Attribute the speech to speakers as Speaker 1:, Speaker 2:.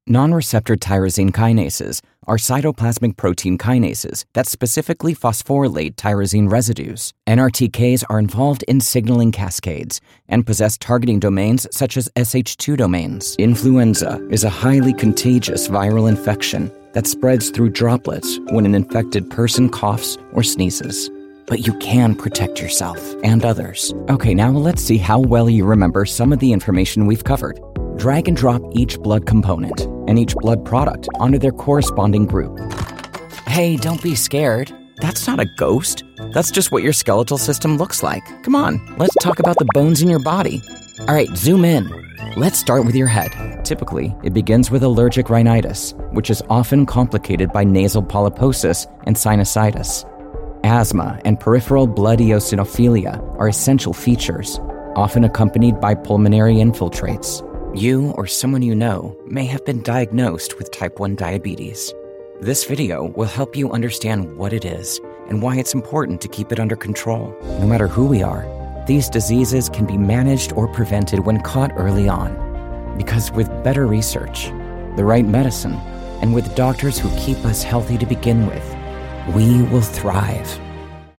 Speaker 1: Non-receptor tyrosine kinases are cytoplasmic protein kinases that specifically phosphorylate tyrosine residues. NRTKs are involved in signaling cascades and possess targeting domains such as SH2 domains. Influenza is a highly contagious viral infection that spreads through droplets when an infected person coughs or sneezes. But you can protect yourself and others. Okay, now let's see how well you remember some of the information we've covered. Drag and drop each blood component and each blood product onto their corresponding group. Hey, don't be scared. That's not a ghost. That's just what your skeletal system looks like. Come on, let's talk about the bones in your body. All right, zoom in. Let's start with your head. Typically, it begins with allergic rhinitis, which is often complicated by nasal polyposis and sinusitis. Asthma and peripheral blood eosinophilia are essential features, often accompanied by pulmonary infiltrates. You or someone you know may have been diagnosed with type 1 diabetes. This video will help you understand what it is and why it's important to keep it under control. No matter who we are, these diseases can be managed or prevented when caught early on. Because with better research, the right medicine, and with doctors who keep us healthy to begin with, we will thrive.